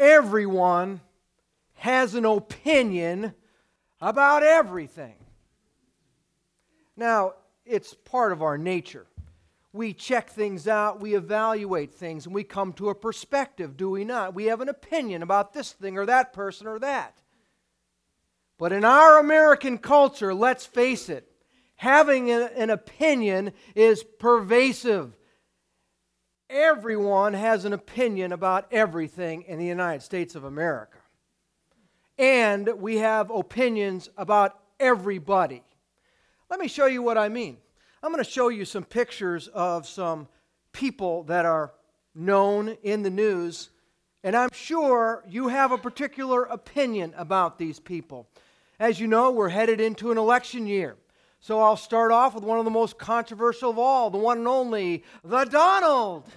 everyone has an opinion about everything. Now, it's part of our nature. We check things out, we evaluate things, and we come to a perspective, do we not? We have an opinion about this thing or that person or that. But in our American culture, let's face it, having an opinion is pervasive. Everyone has an opinion about everything in the United States of America. And we have opinions about everybody. Let me show you what I mean. I'm going to show you some pictures of some people that are known in the news, and I'm sure you have a particular opinion about these people. As you know, we're headed into an election year. So I'll start off with one of the most controversial of all, the one and only, the Donald.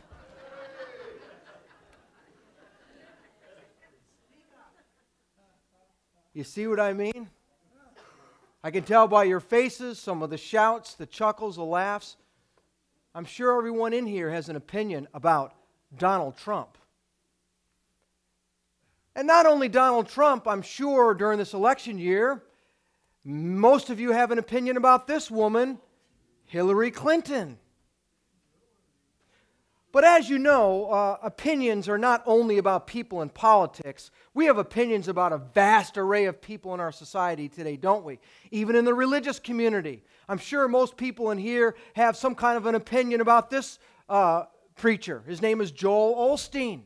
You see what I mean? I can tell by your faces, some of the shouts, the chuckles, the laughs. I'm sure everyone in here has an opinion about Donald Trump. And not only Donald Trump, I'm sure during this election year, most of you have an opinion about this woman, Hillary Clinton. But as you know, opinions are not only about people in politics. We have opinions about a vast array of people in our society today, don't we? Even in the religious community. I'm sure most people in here have some kind of an opinion about this preacher. His name is Joel Osteen.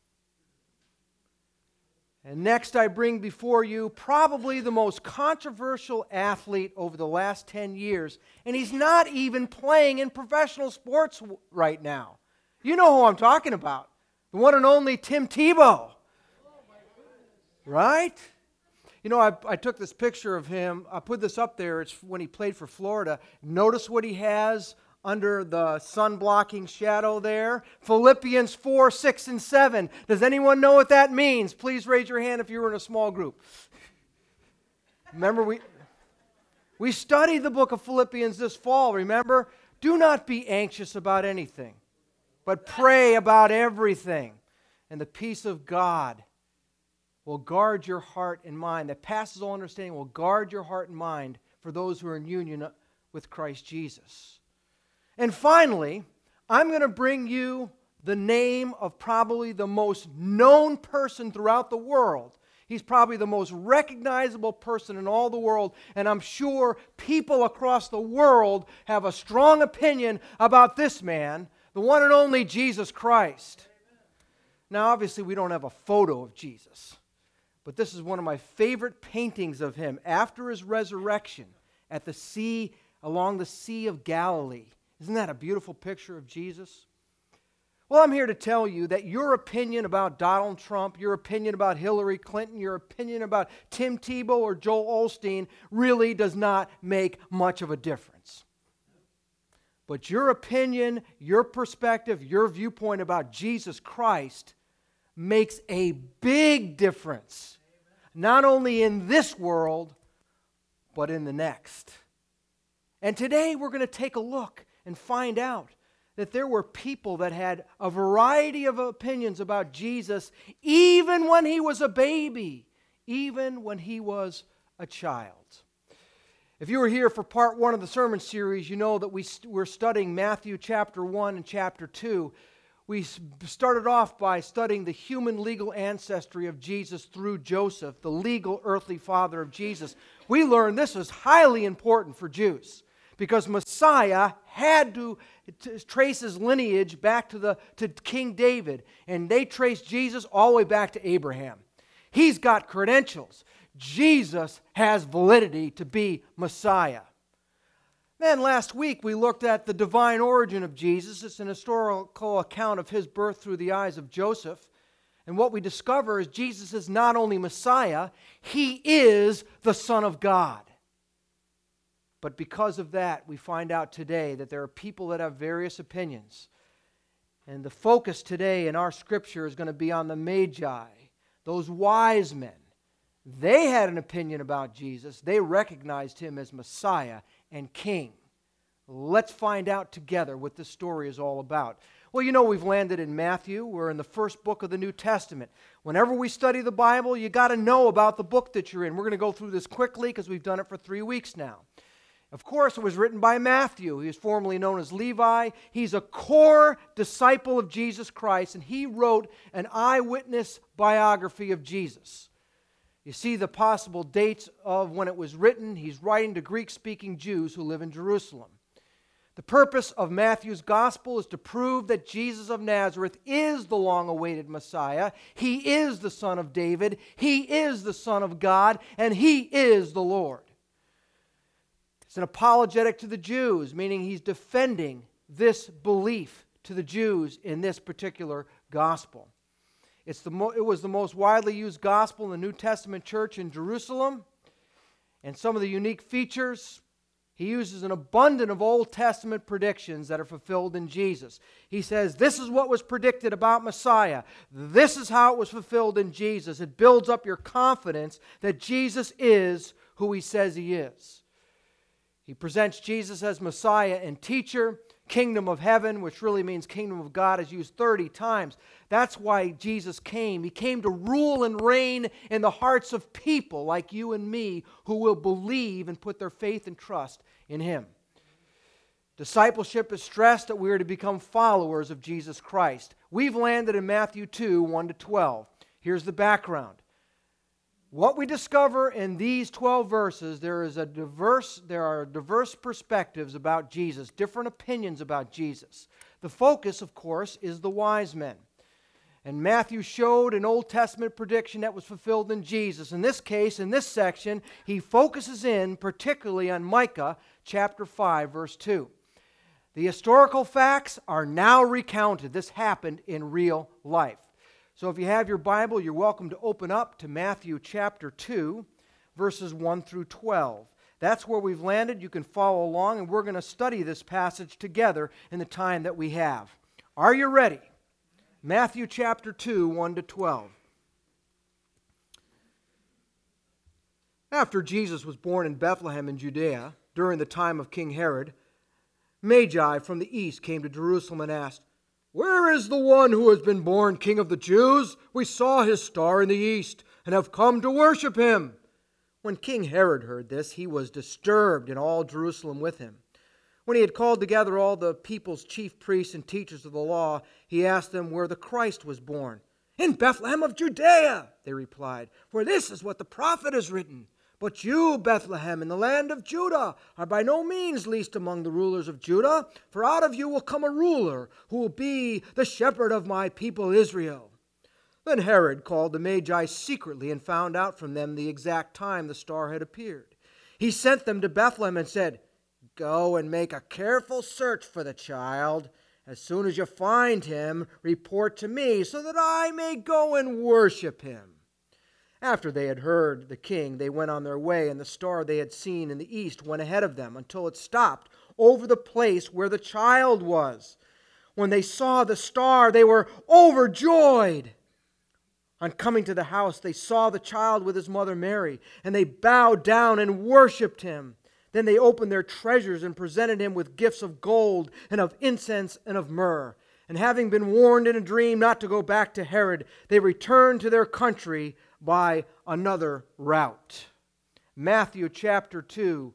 And next I bring before you probably the most controversial athlete over the last 10 years. And he's not even playing in professional sports right now. You know who I'm talking about. The one and only Tim Tebow. Right? You know, I took this picture of him. I put this up there. It's when he played for Florida. Notice what he has under the sun-blocking shadow there. Philippians 4, 6, and 7. Does anyone know what that means? Please raise your hand if you were in a small group. Remember, we studied the book of Philippians this fall, remember? Do not be anxious about anything, but pray about everything. And the peace of God will guard your heart and mind, that passes all understanding, will guard your heart and mind for those who are in union with Christ Jesus. And finally, I'm going to bring you the name of probably the most known person throughout the world. He's probably the most recognizable person in all the world, and I'm sure people across the world have a strong opinion about this man, the one and only Jesus Christ. Now, obviously, we don't have a photo of Jesus, but this is one of my favorite paintings of him after his resurrection at the sea, along the Sea of Galilee. Isn't that a beautiful picture of Jesus? Well, I'm here to tell you that your opinion about Donald Trump, your opinion about Hillary Clinton, your opinion about Tim Tebow or Joel Osteen really does not make much of a difference. But your opinion, your perspective, your viewpoint about Jesus Christ makes a big difference, not only in this world, but in the next. And today we're going to take a look and find out that there were people that had a variety of opinions about Jesus even when he was a baby, even when he was a child. If you were here for part 1 of the sermon series, you know that we're studying Matthew chapter 1 and chapter 2. We started off by studying the human legal ancestry of Jesus through Joseph, the legal earthly father of Jesus. We learned this is highly important for Jews, because Messiah had to trace his lineage back to King David. And they traced Jesus all the way back to Abraham. He's got credentials. Jesus has validity to be Messiah. Then last week we looked at the divine origin of Jesus. It's an historical account of his birth through the eyes of Joseph. And what we discover is Jesus is not only Messiah, he is the Son of God. But because of that, we find out today that there are people that have various opinions. And the focus today in our scripture is going to be on the Magi, those wise men. They had an opinion about Jesus. They recognized him as Messiah and King. Let's find out together what this story is all about. Well, you know we've landed in Matthew. We're in the first book of the New Testament. Whenever we study the Bible, you got to know about the book that you're in. We're going to go through this quickly because we've done it for 3 weeks now. Of course, it was written by Matthew. He is formerly known as Levi. He's a core disciple of Jesus Christ, and he wrote an eyewitness biography of Jesus. You see the possible dates of when it was written. He's writing to Greek-speaking Jews who live in Jerusalem. The purpose of Matthew's gospel is to prove that Jesus of Nazareth is the long-awaited Messiah. He is the Son of David. He is the Son of God, and He is the Lord. It's an apologetic to the Jews, meaning he's defending this belief to the Jews in this particular gospel. It was the most widely used gospel in the New Testament church in Jerusalem. And some of the unique features, he uses an abundance of Old Testament predictions that are fulfilled in Jesus. He says, this is what was predicted about Messiah. This is how it was fulfilled in Jesus. It builds up your confidence that Jesus is who He says He is. He presents Jesus as Messiah and teacher. Kingdom of heaven, which really means kingdom of God, is used 30 times. That's why Jesus came. He came to rule and reign in the hearts of people like you and me who will believe and put their faith and trust in Him. Discipleship is stressed that we are to become followers of Jesus Christ. We've landed in Matthew 2, 1-12. Here's the background. What we discover in these 12 verses, there are diverse perspectives about Jesus, different opinions about Jesus. The focus, of course, is the wise men. And Matthew showed an Old Testament prediction that was fulfilled in Jesus. In this case, in this section, he focuses in particularly on Micah chapter 5, verse 2. The historical facts are now recounted. This happened in real life. So if you have your Bible, you're welcome to open up to Matthew chapter 2, verses 1-12. That's where we've landed. You can follow along, and we're going to study this passage together in the time that we have. Are you ready? Matthew chapter 2, 1-12. After Jesus was born in Bethlehem in Judea, during the time of King Herod, Magi from the east came to Jerusalem and asked, "Where is the one who has been born King of the Jews? We saw his star in the east and have come to worship him." When King Herod heard this, he was disturbed, and all Jerusalem with him. When he had called together all the people's chief priests and teachers of the law, he asked them where the Christ was born. "In Bethlehem of Judea," they replied, "for this is what the prophet has written. But you, Bethlehem, in the land of Judah, are by no means least among the rulers of Judah, for out of you will come a ruler who will be the shepherd of my people Israel." Then Herod called the Magi secretly and found out from them the exact time the star had appeared. He sent them to Bethlehem and said, "Go and make a careful search for the child. As soon as you find him, report to me so that I may go and worship him." After they had heard the king, they went on their way, and the star they had seen in the east went ahead of them until it stopped over the place where the child was. When they saw the star, they were overjoyed. On coming to the house, they saw the child with his mother Mary, and they bowed down and worshipped him. Then they opened their treasures and presented him with gifts of gold and of incense and of myrrh. And having been warned in a dream not to go back to Herod, they returned to their country by another route. Matthew chapter 2,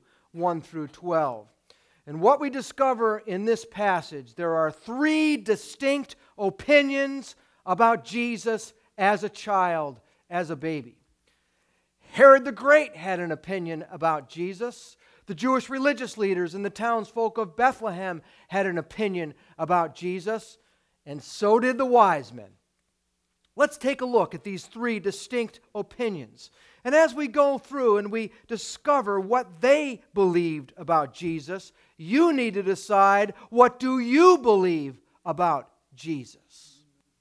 1-12. And what we discover in this passage, there are 3 distinct opinions about Jesus as a child, as a baby. Herod the Great had an opinion about Jesus. The Jewish religious leaders and the townsfolk of Bethlehem had an opinion about Jesus, and so did the wise men. Let's take a look at these 3 distinct opinions. And as we go through and we discover what they believed about Jesus, you need to decide, what do you believe about Jesus?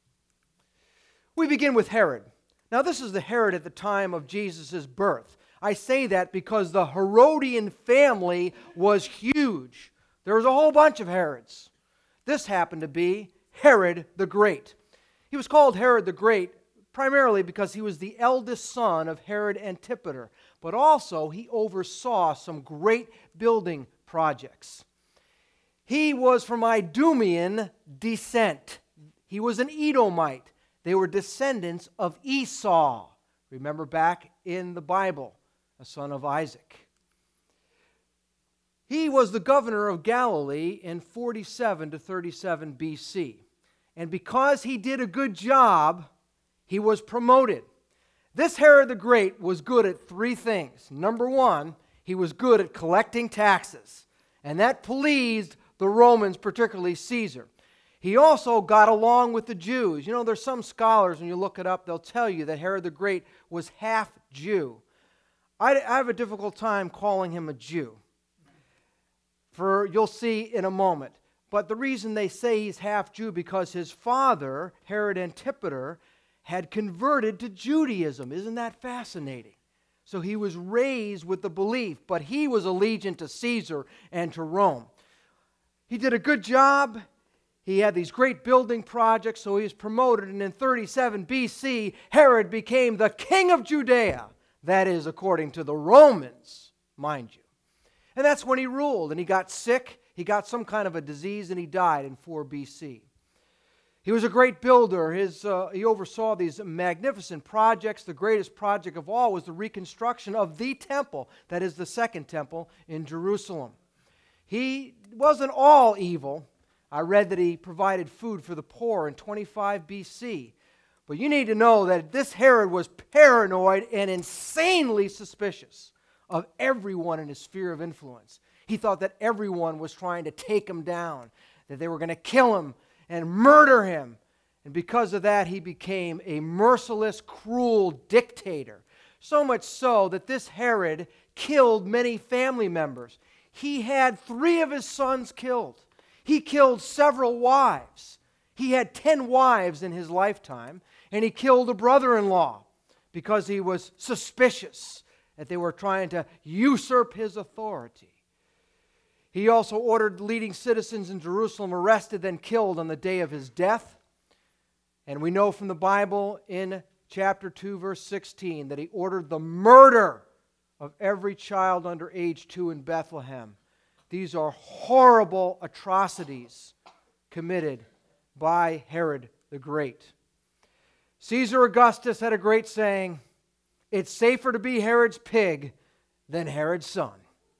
We begin with Herod. Now, this is the Herod at the time of Jesus' birth. I say that because the Herodian family was huge. There was a whole bunch of Herods. This happened to be Herod the Great. He was called Herod the Great primarily because he was the eldest son of Herod Antipater, but also he oversaw some great building projects. He was from Idumean descent. He was an Edomite. They were descendants of Esau. Remember back in the Bible, a son of Isaac. He was the governor of Galilee in 47 to 37 BC. And because he did a good job, he was promoted. This Herod the Great was good at three things. Number one, he was good at collecting taxes. And that pleased the Romans, particularly Caesar. He also got along with the Jews. You know, there's some scholars, when you look it up, they'll tell you that Herod the Great was half Jew. I have a difficult time calling him a Jew. You'll see in a moment. But the reason they say he's half Jew, because his father, Herod Antipater, had converted to Judaism. Isn't that fascinating? So he was raised with the belief, but he was allegiant to Caesar and to Rome. He did a good job. He had these great building projects, so he was promoted. And in 37 BC, Herod became the king of Judea. That is, according to the Romans, mind you. And that's when he ruled, and he got sick. He got some kind of a disease, and he died in 4 BC. He was a great builder. He oversaw these magnificent projects. The greatest project of all was the reconstruction of the temple, that is the second temple in Jerusalem. He wasn't all evil. I read that he provided food for the poor in 25 BC. But you need to know that this Herod was paranoid and insanely suspicious of everyone in his sphere of influence. He thought that everyone was trying to take him down, that they were going to kill him and murder him. And because of that, he became a merciless, cruel dictator. So much so that this Herod killed many family members. He had 3 of his sons killed. He killed several wives. He had 10 wives in his lifetime, and he killed a brother-in-law because he was suspicious that they were trying to usurp his authority. He also ordered leading citizens in Jerusalem arrested, then killed on the day of his death. And we know from the Bible in chapter 2, verse 16, that he ordered the murder of every child under age 2 in Bethlehem. These are horrible atrocities committed by Herod the Great. Caesar Augustus had a great saying, "It's safer to be Herod's pig than Herod's son."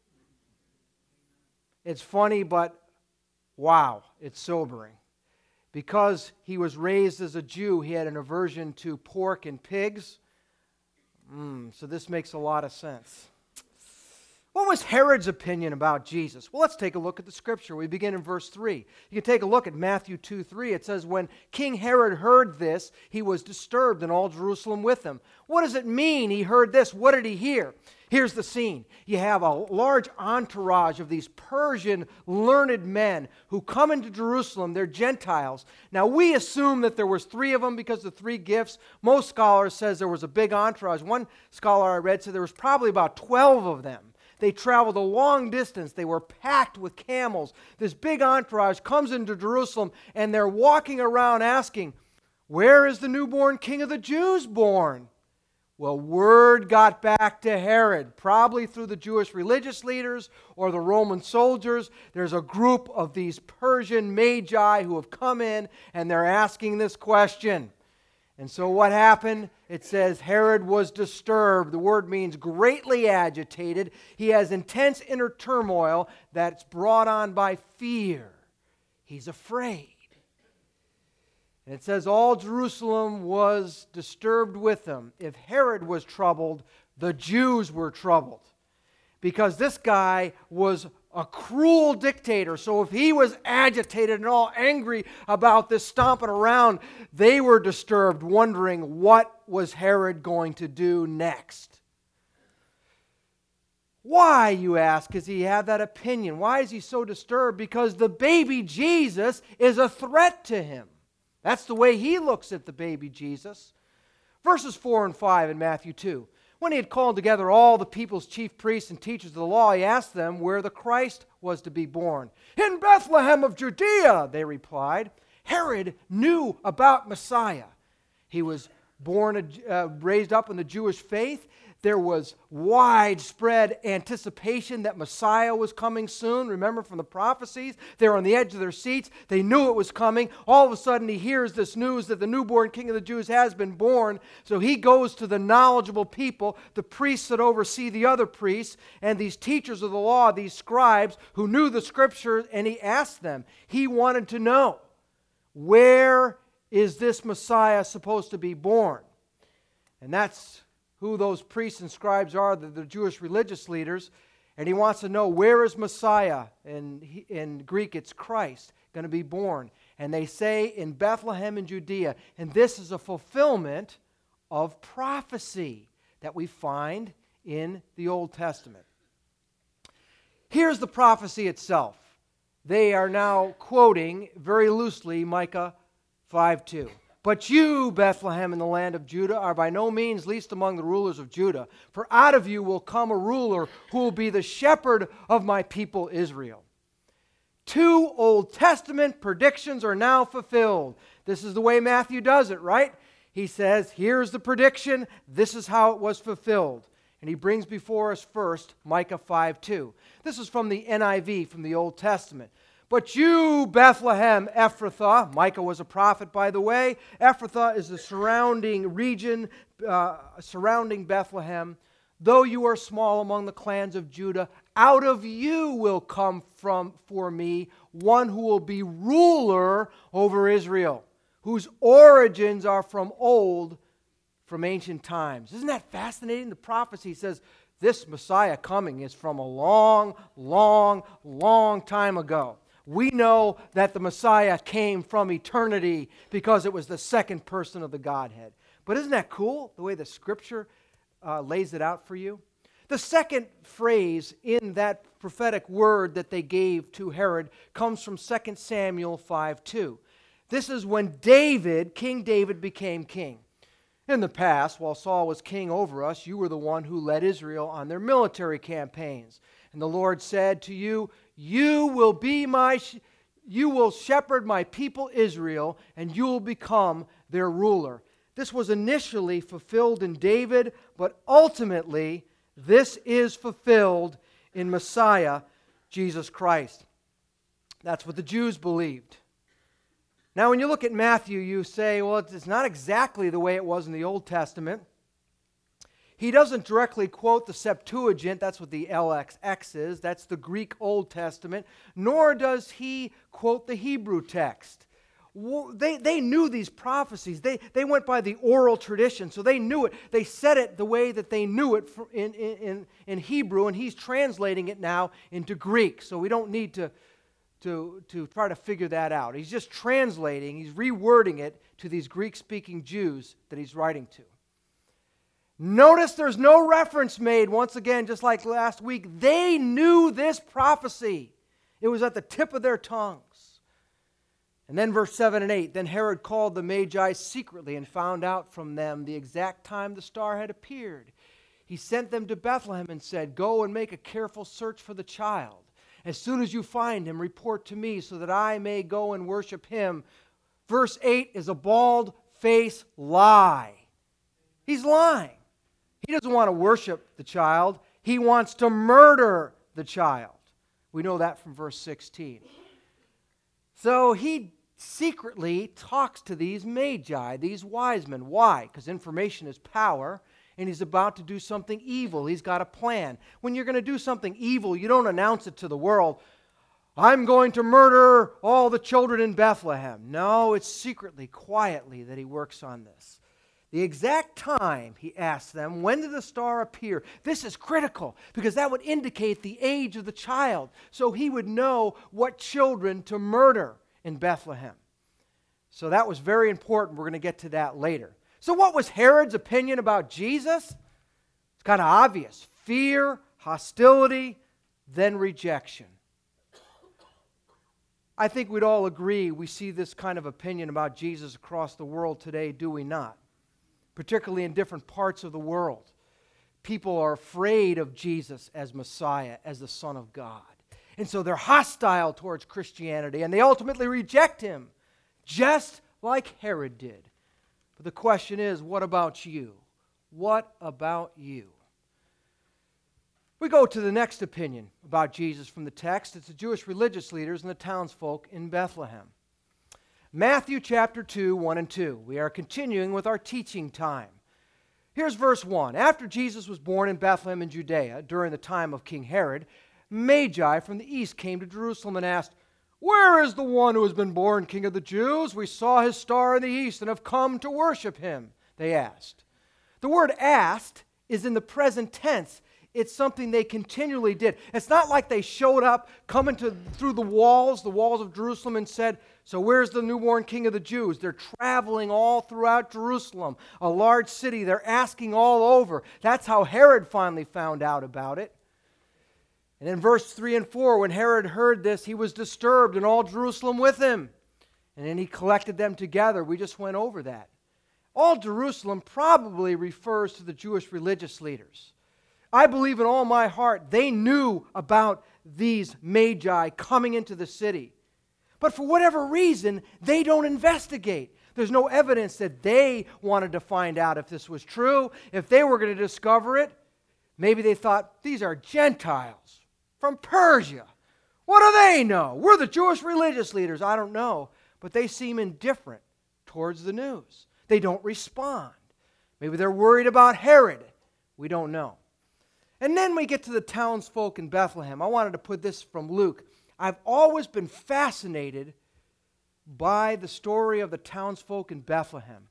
It's funny, but wow, it's sobering. Because he was raised as a Jew, he had an aversion to pork and pigs. So this makes a lot of sense. What was Herod's opinion about Jesus? Well, let's take a look at the scripture. We begin in verse 3. You can take a look at Matthew 2:3. It says, when King Herod heard this, he was disturbed, and all Jerusalem with him. What does it mean he heard this? What did he hear? Here's the scene. You have a large entourage of these Persian learned men who come into Jerusalem. They're Gentiles. Now, we assume that there was 3 of them because of the 3 gifts. Most scholars says there was a big entourage. One scholar I read said there was probably about 12 of them. They traveled a long distance. They were packed with camels. This big entourage comes into Jerusalem, and they're walking around asking, "Where is the newborn King of the Jews born?" Well, word got back to Herod, probably through the Jewish religious leaders or the Roman soldiers. There's a group of these Persian magi who have come in, and they're asking this question. And so what happened? It says Herod was disturbed. The word means greatly agitated. He has intense inner turmoil that's brought on by fear. He's afraid. And it says all Jerusalem was disturbed with him. If Herod was troubled, the Jews were troubled. Because this guy was a cruel dictator. So if he was agitated and all angry about this stomping around, they were disturbed, wondering what was Herod going to do next. Why, you ask, does he have that opinion? Why is he so disturbed? Because the baby Jesus is a threat to him. That's the way he looks at the baby Jesus. Verses 4 and 5 in Matthew 2. When he had called together all the people's chief priests and teachers of the law, he asked them where the Christ was to be born. "In Bethlehem of Judea," they replied. Herod knew about Messiah. He was raised up in the Jewish faith. There was widespread anticipation that Messiah was coming soon. Remember from the prophecies, they were on the edge of their seats. They knew it was coming. All of a sudden he hears this news that the newborn King of the Jews has been born. So he goes to the knowledgeable people, the priests that oversee the other priests, and these teachers of the law, these scribes who knew the Scriptures, and he asked them. He wanted to know, where is this Messiah supposed to be born? And that's who those priests and scribes are, the Jewish religious leaders. And he wants to know, where is Messiah? In Greek, it's Christ, going to be born. And they say, in Bethlehem in Judea. And this is a fulfillment of prophecy that we find in the Old Testament. Here's the prophecy itself. They are now quoting very loosely Micah 5:2. But you, Bethlehem, in the land of Judah, are by no means least among the rulers of Judah. For out of you will come a ruler who will be the shepherd of my people Israel. 2 Old Testament predictions are now fulfilled. This is the way Matthew does it, right? He says, here's the prediction. This is how it was fulfilled. And he brings before us first Micah 5:2. This is from the NIV, from the Old Testament. But you, Bethlehem Ephrathah, Micah was a prophet, by the way. Ephrathah is the surrounding region surrounding Bethlehem. Though you are small among the clans of Judah, out of you will come for me one who will be ruler over Israel, whose origins are from old, from ancient times. Isn't that fascinating? The prophecy says this Messiah coming is from a long, long, long time ago. We know that the Messiah came from eternity because it was the second person of the Godhead. But isn't that cool, the way the Scripture lays it out for you? The second phrase in that prophetic word that they gave to Herod comes from 2 Samuel 5:2. This is when King David became king. In the past, while Saul was king over us, you were the one who led Israel on their military campaigns. And the Lord said to you, you will shepherd my people Israel, and you will become their ruler. This was initially fulfilled in David, but ultimately this is fulfilled in Messiah, Jesus Christ. That's what the Jews believed. Now, when you look at Matthew, you say, well, it's not exactly the way it was in the Old Testament. He doesn't directly quote the Septuagint, that's what the LXX is, that's the Greek Old Testament, nor does he quote the Hebrew text. They knew these prophecies. They went by the oral tradition, so they knew it. They said it the way that they knew it in Hebrew, and he's translating it now into Greek, so we don't need to try to figure that out. He's just translating, he's rewording it to these Greek-speaking Jews that he's writing to. Notice there's no reference made, once again, just like last week. They knew this prophecy. It was at the tip of their tongues. And then verse 7 and 8, then Herod called the Magi secretly and found out from them the exact time the star had appeared. He sent them to Bethlehem and said, go and make a careful search for the child. As soon as you find him, report to me so that I may go and worship him. Verse 8 is a bald-faced lie. He's lying. He doesn't want to worship the child. He wants to murder the child. We know that from verse 16. So he secretly talks to these magi, these wise men. Why? Because information is power, and he's about to do something evil. He's got a plan. When you're going to do something evil, you don't announce it to the world. I'm going to murder all the children in Bethlehem. No, it's secretly, quietly that he works on this. The exact time, he asked them, when did the star appear? This is critical because that would indicate the age of the child. So he would know what children to murder in Bethlehem. So that was very important. We're going to get to that later. So what was Herod's opinion about Jesus? It's kind of obvious. Fear, hostility, then rejection. I think we'd all agree we see this kind of opinion about Jesus across the world today, do we not? Particularly in different parts of the world. People are afraid of Jesus as Messiah, as the Son of God. And so they're hostile towards Christianity, and they ultimately reject him, just like Herod did. But the question is, what about you? What about you? We go to the next opinion about Jesus from the text. It's the Jewish religious leaders and the townsfolk in Bethlehem. Matthew chapter 2, 1 and 2. We are continuing with our teaching time. Here's verse 1. After Jesus was born in Bethlehem in Judea during the time of King Herod, Magi from the east came to Jerusalem and asked, "Where is the one who has been born King of the Jews? We saw his star in the east and have come to worship him," they asked. The word asked is in the present tense. It's something they continually did. It's not like they showed up coming through the walls of Jerusalem and said, "So where's the newborn King of the Jews?" They're traveling all throughout Jerusalem, a large city. They're asking all over. That's how Herod finally found out about it. And in verse 3 and 4, when Herod heard this, he was disturbed, and all Jerusalem with him. And then he collected them together. We just went over that. All Jerusalem probably refers to the Jewish religious leaders. I believe in all my heart they knew about these Magi coming into the city. But for whatever reason, they don't investigate. There's no evidence that they wanted to find out if this was true, if they were going to discover it. Maybe they thought, these are Gentiles from Persia. What do they know? We're the Jewish religious leaders. I don't know. But they seem indifferent towards the news. They don't respond. Maybe they're worried about Herod. We don't know. And then we get to the townsfolk in Bethlehem. I wanted to put this from Luke. I've always been fascinated by the story of the townsfolk in Bethlehem.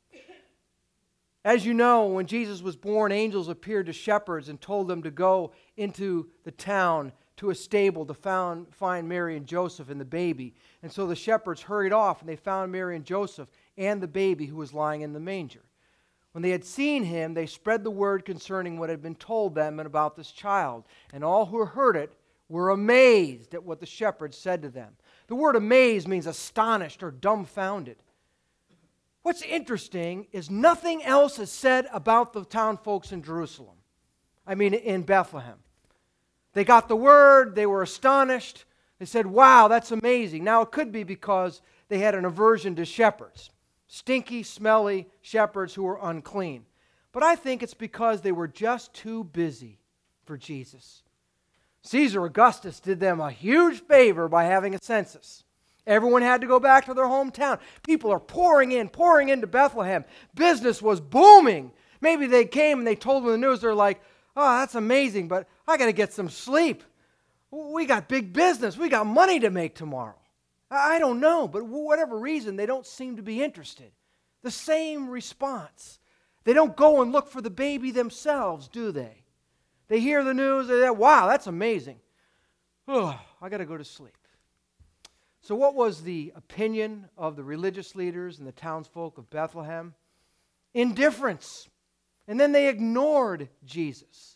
As you know, when Jesus was born, angels appeared to shepherds and told them to go into the town to a stable to find Mary and Joseph and the baby. And so the shepherds hurried off, and they found Mary and Joseph and the baby who was lying in the manger. When they had seen him, they spread the word concerning what had been told them and about this child. And all who heard it were amazed at what the shepherds said to them. The word amazed means astonished or dumbfounded. What's interesting is nothing else is said about the town folks in Jerusalem. In Bethlehem. They got the word, they were astonished. They said, wow, that's amazing. Now it could be because they had an aversion to shepherds. Stinky, smelly shepherds who were unclean. But I think it's because they were just too busy for Jesus. Caesar Augustus did them a huge favor by having a census. Everyone had to go back to their hometown. People are pouring into Bethlehem. Business was booming. Maybe they came and they told them the news. They're like, "Oh, that's amazing, but I got to get some sleep. We got big business. We got money to make tomorrow." I don't know, but for whatever reason, they don't seem to be interested. The same response. They don't go and look for the baby themselves, do they? They hear the news, they say, "Wow, that's amazing. Oh, I got to go to sleep." So what was the opinion of the religious leaders and the townsfolk of Bethlehem? Indifference. And then they ignored Jesus.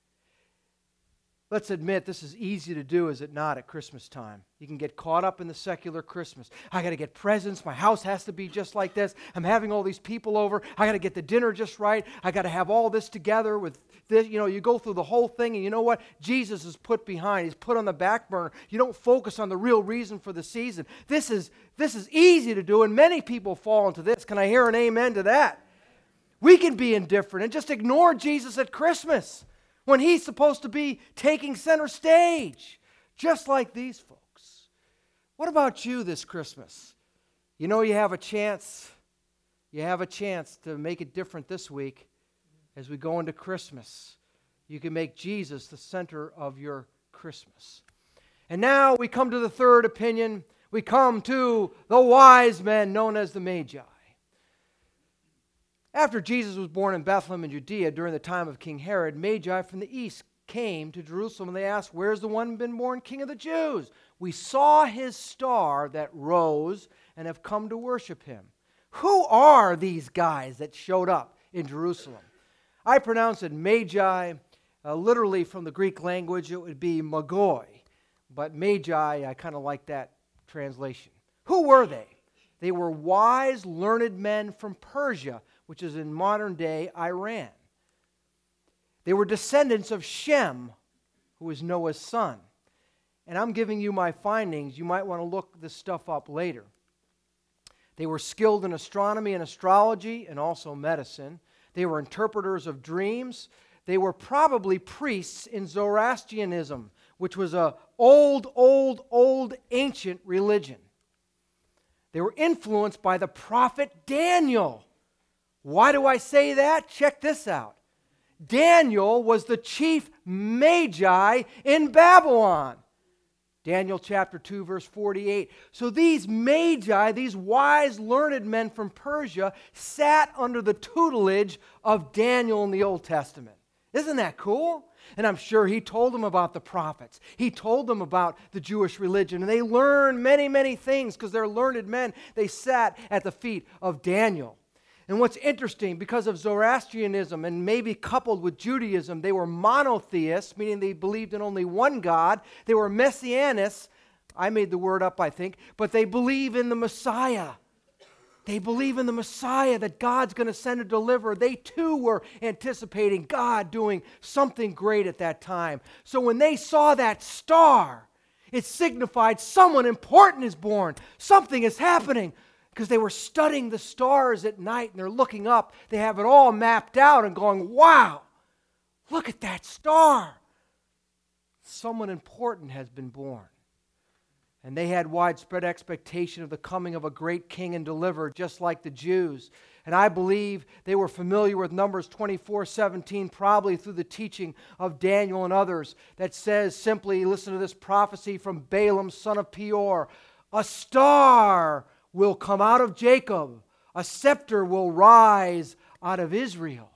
Let's admit this is easy to do, is it not, at Christmas time? You can get caught up in the secular Christmas. I got to get presents. My house has to be just like this. I'm having all these people over. I got to get the dinner just right. I got to have all this together with this. You go through the whole thing, and you know what? Jesus is put behind. He's put on the back burner. You don't focus on the real reason for the season. This is easy to do, and many people fall into this. Can I hear an amen to that? We can be indifferent and just ignore Jesus at Christmas, when he's supposed to be taking center stage, just like these folks. What about you this Christmas? You know you have a chance. You have a chance to make it different this week as we go into Christmas. You can make Jesus the center of your Christmas. And now we come to the third opinion. We come to the wise men known as the Magi. After Jesus was born in Bethlehem in Judea during the time of King Herod, Magi from the east came to Jerusalem and they asked, "Where's the one been born King of the Jews? We saw his star that rose and have come to worship him." Who are these guys that showed up in Jerusalem? I pronounce it Magi. Literally from the Greek language, it would be Magoi. But Magi, I kind of like that translation. Who were they? They were wise, learned men from Persia, which is in modern-day Iran. They were descendants of Shem, who was Noah's son. And I'm giving you my findings. You might want to look this stuff up later. They were skilled in astronomy and astrology and also medicine. They were interpreters of dreams. They were probably priests in Zoroastrianism, which was an old, ancient religion. They were influenced by the prophet Daniel. Why do I say that? Check this out. Daniel was the chief magi in Babylon. Daniel chapter 2, verse 48. So these magi, these wise, learned men from Persia, sat under the tutelage of Daniel in the Old Testament. Isn't that cool? And I'm sure he told them about the prophets. He told them about the Jewish religion. And they learned many, many things because they're learned men. They sat at the feet of Daniel. And what's interesting, because of Zoroastrianism and maybe coupled with Judaism, they were monotheists, meaning they believed in only one God. They were messianists. I made the word up, I think. But they believe in the Messiah. They believe in the Messiah, that God's going to send a deliverer. They too were anticipating God doing something great at that time. So when they saw that star, it signified someone important is born. Something is happening. Because they were studying the stars at night and they're looking up. They have it all mapped out and going, wow, look at that star. Someone important has been born. And they had widespread expectation of the coming of a great king and deliverer, just like the Jews. And I believe they were familiar with Numbers 24:17, probably through the teaching of Daniel and others, that says simply, listen to this prophecy from Balaam, son of Peor, a star will come out of Jacob, a scepter will rise out of Israel.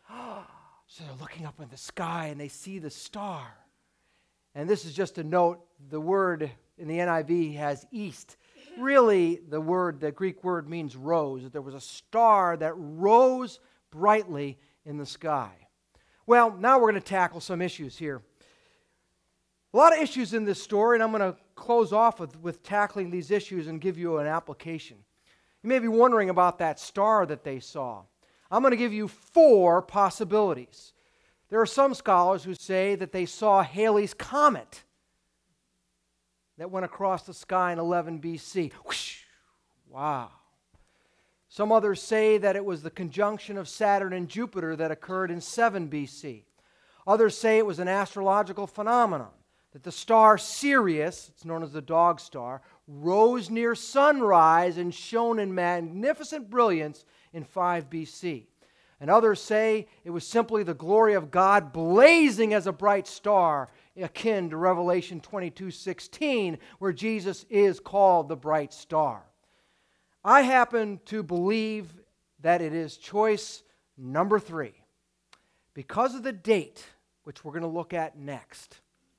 So they're looking up in the sky and they see the star. And this is just a note, the word in the NIV has east. Really, the Greek word means rose. There was a star that rose brightly in the sky. Well, now we're going to tackle some issues here. A lot of issues in this story, and I'm going to close off with tackling these issues and give you an application. You may be wondering about that star that they saw. I'm going to give you 4 possibilities. There are some scholars who say that they saw Halley's Comet that went across the sky in 11 BC. Whoosh! Wow. Some others say that it was the conjunction of Saturn and Jupiter that occurred in 7 BC. Others say it was an astrological phenomenon, that the star Sirius, it's known as the dog star, rose near sunrise and shone in magnificent brilliance in 5 BC. And others say it was simply the glory of God blazing as a bright star, akin to Revelation 22:16, where Jesus is called the bright star. I happen to believe that it is choice number 3, because of the date, which we're going to look at next.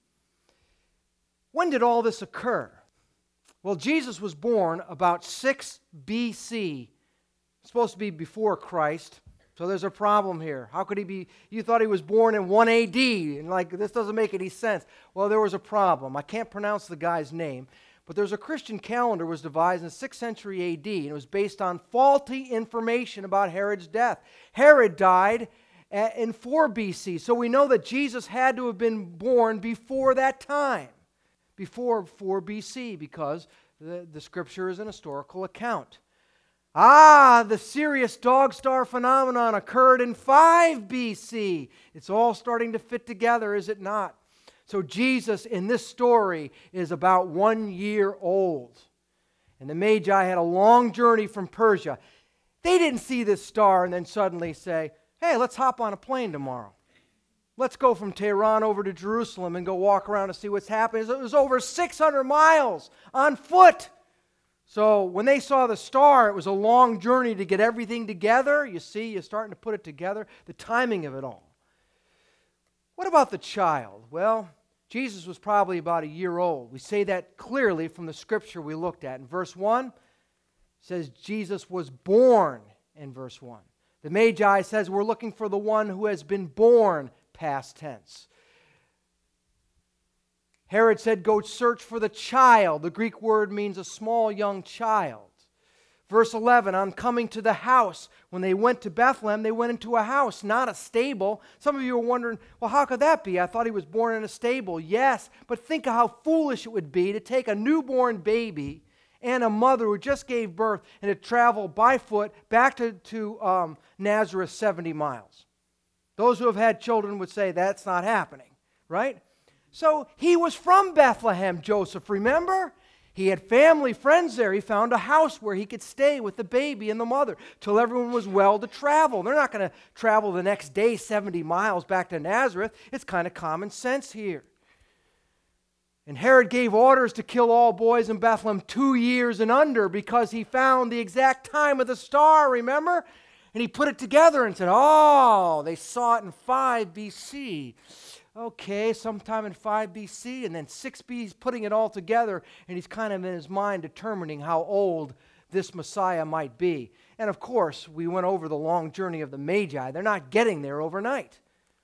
When did all this occur? Well, Jesus was born about 6 BC. It's supposed to be before Christ, so there's a problem here. How could he be? You thought he was born in 1 AD, and this doesn't make any sense. Well, there was a problem. I can't pronounce the guy's name, but there's a Christian calendar was devised in 6th century AD, and it was based on faulty information about Herod's death. Herod died in 4 BC, so we know that Jesus had to have been born before that time. Before 4 BC, because the scripture is an historical account. The Sirius dog star phenomenon occurred in 5 BC. It's all starting to fit together, is it not? So Jesus in this story is about 1 year old. And the Magi had a long journey from Persia. They didn't see this star and then suddenly say, hey, let's hop on a plane tomorrow. Let's go from Tehran over to Jerusalem and go walk around and see what's happening. It was over 600 miles on foot. So when they saw the star, it was a long journey to get everything together. You see, you're starting to put it together, the timing of it all. What about the child? Well, Jesus was probably about 1 year old. We say that clearly from the scripture we looked at. In verse 1, it says Jesus was born in verse 1. The Magi says we're looking for the one who has been born, past tense. Herod said, go search for the child. The Greek word means a small young child. Verse 11, on coming to the house, when they went to Bethlehem, they went into a house, not a stable. Some of you are wondering, well, how could that be? I thought he was born in a stable. Yes, but think of how foolish it would be to take a newborn baby and a mother who just gave birth and had traveled by foot back to Nazareth 70 miles. Those who have had children would say that's not happening, right? So he was from Bethlehem, Joseph, remember? He had family, friends there. He found a house where he could stay with the baby and the mother till everyone was well to travel. They're not going to travel the next day 70 miles back to Nazareth. It's kind of common sense here. And Herod gave orders to kill all boys in Bethlehem 2 years and under because he found the exact time of the star, remember? And he put it together and said, oh, they saw it in 5 BC. Okay, sometime in 5 BC, and then 6 BC, he's putting it all together, and he's kind of in his mind determining how old this Messiah might be. And of course, we went over the long journey of the Magi. They're not getting there overnight.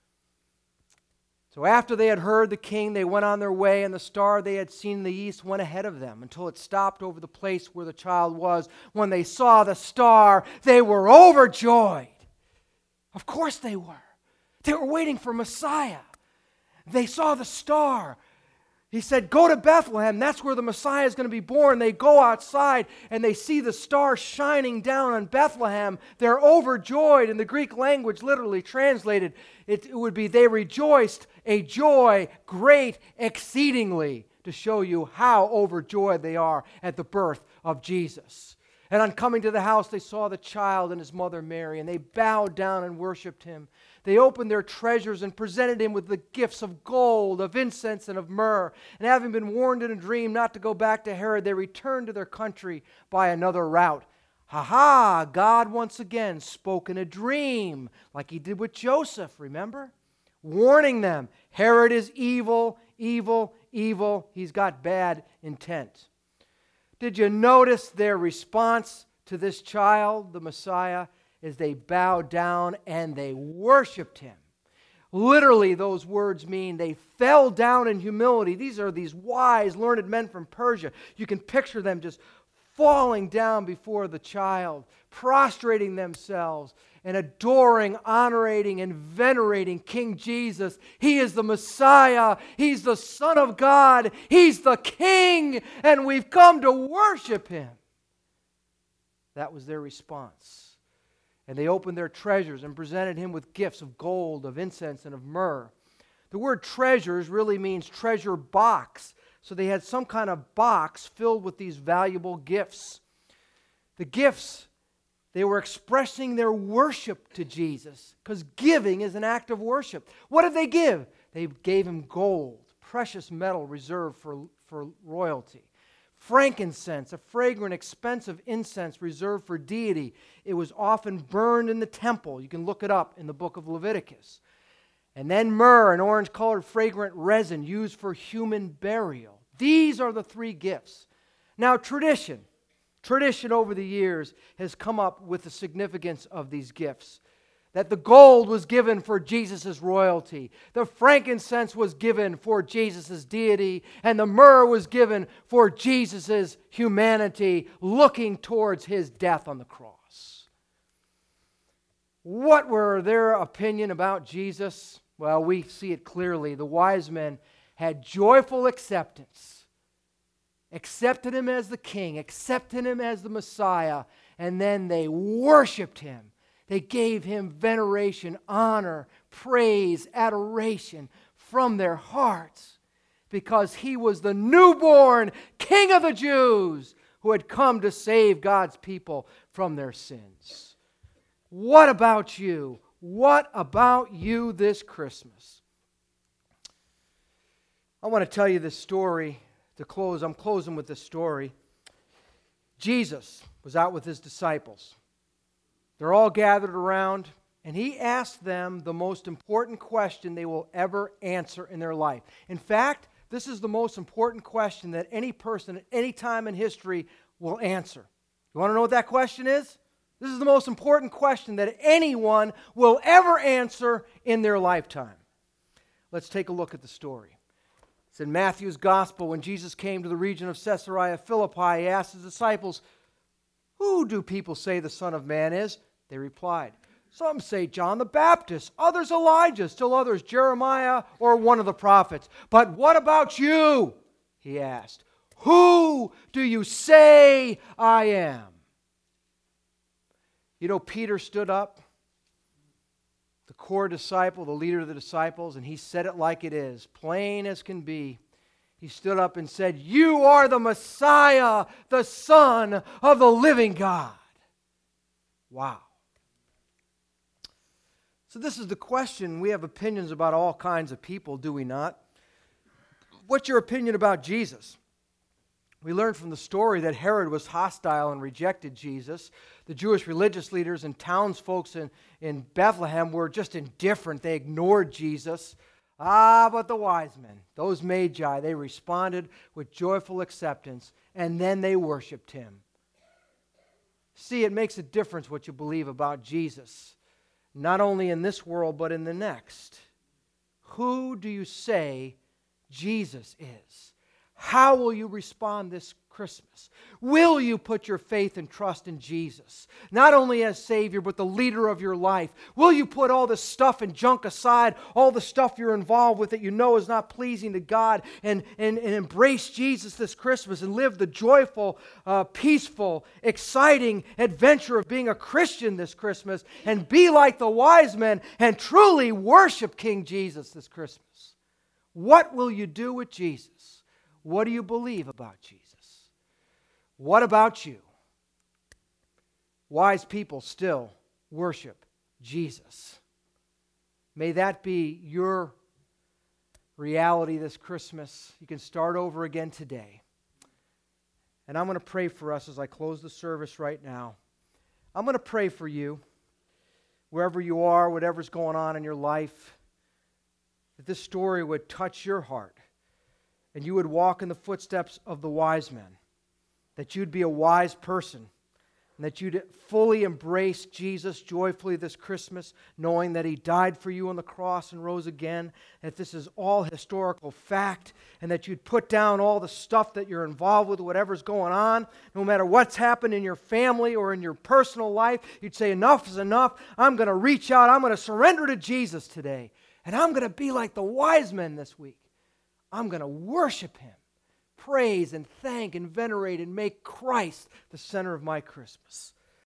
So after they had heard the king, they went on their way, and the star they had seen in the east went ahead of them until it stopped over the place where the child was. When they saw the star, they were overjoyed. Of course they were. They were waiting for Messiah. They saw the star. He said, go to Bethlehem. That's where the Messiah is going to be born. They go outside and they see the star shining down on Bethlehem. They're overjoyed. In the Greek language, literally translated, it would be they rejoiced, a joy great exceedingly, to show you how overjoyed they are at the birth of Jesus. And on coming to the house, they saw the child and his mother Mary, and they bowed down and worshiped him. They opened their treasures and presented him with the gifts of gold, of incense, and of myrrh. And having been warned in a dream not to go back to Herod, they returned to their country by another route. Ha! God once again spoke in a dream, like he did with Joseph, remember? Warning them, Herod is evil, evil, evil. He's got bad intent. Did you notice their response to this child, the Messiah, as they bowed down and they worshiped him? Literally, those words mean they fell down in humility. These are these wise, learned men from Persia. You can picture them just falling down before the child, prostrating themselves and adoring, honoring, and venerating King Jesus. He is the Messiah. He's the Son of God. He's the King, and we've come to worship him. That was their response. And they opened their treasures and presented him with gifts of gold, of incense, and of myrrh. The word treasures really means treasure box. So they had some kind of box filled with these valuable gifts. The gifts, they were expressing their worship to Jesus, because giving is an act of worship. What did they give? They gave him gold, precious metal reserved for royalty. Frankincense, a fragrant, expensive incense reserved for deity. It was often burned in the temple. You can look it up in the book of Leviticus. And then myrrh, an orange-colored fragrant resin used for human burial. These are the 3 gifts. Now, tradition over the years has come up with the significance of these gifts. That the gold was given for Jesus' royalty, the frankincense was given for Jesus' deity, and the myrrh was given for Jesus' humanity, looking towards his death on the cross. What were their opinion about Jesus? Well, we see it clearly. The wise men had joyful acceptance, accepted him as the king, accepted him as the Messiah, and then they worshiped him. They gave him veneration, honor, praise, adoration from their hearts, because he was the newborn King of the Jews who had come to save God's people from their sins. What about you? What about you this Christmas? I want to tell you this story to close. I'm closing with this story. Jesus was out with his disciples. They're all gathered around, and he asked them the most important question they will ever answer in their life. In fact, this is the most important question that any person at any time in history will answer. You want to know what that question is? This is the most important question that anyone will ever answer in their lifetime. Let's take a look at the story. It's in Matthew's Gospel. When Jesus came to the region of Caesarea Philippi, he asked his disciples, "Who do people say the Son of Man is?" They replied, "Some say John the Baptist, others Elijah, still others Jeremiah or one of the prophets. But what about you?" he asked. Who do you say I am? You know, Peter stood up, the core disciple, the leader of the disciples, and he said it like it is, plain as can be. He stood up and said, "You are the Messiah, the Son of the living God." Wow. So this is the question. We have opinions about all kinds of people, do we not? What's your opinion about Jesus? We learned from the story that Herod was hostile and rejected Jesus. The Jewish religious leaders and townsfolk in Bethlehem were just indifferent. They ignored Jesus. But the wise men, those magi, they responded with joyful acceptance, and then they worshiped him. See, it makes a difference what you believe about Jesus, not only in this world, but in the next. Who do you say Jesus is? How will you respond this Christmas? Will you put your faith and trust in Jesus, not only as Savior, but the leader of your life? Will you put all the stuff and junk aside, all the stuff you're involved with that you know is not pleasing to God, and embrace Jesus this Christmas and live the joyful, peaceful, exciting adventure of being a Christian this Christmas, and be like the wise men and truly worship King Jesus this Christmas? What will you do with Jesus? What do you believe about Jesus? What about you? Wise people still worship Jesus. May that be your reality this Christmas. You can start over again today. And I'm going to pray for us as I close the service right now. I'm going to pray for you, wherever you are, whatever's going on in your life, that this story would touch your heart. And you would walk in the footsteps of the wise men, that you'd be a wise person, and that you'd fully embrace Jesus joyfully this Christmas, knowing that He died for you on the cross and rose again, that this is all historical fact, and that you'd put down all the stuff that you're involved with, whatever's going on, no matter what's happened in your family or in your personal life. You'd say, enough is enough. I'm going to reach out. I'm going to surrender to Jesus today, and I'm going to be like the wise men this week. I'm going to worship Him, praise and thank and venerate and make Christ the center of my Christmas.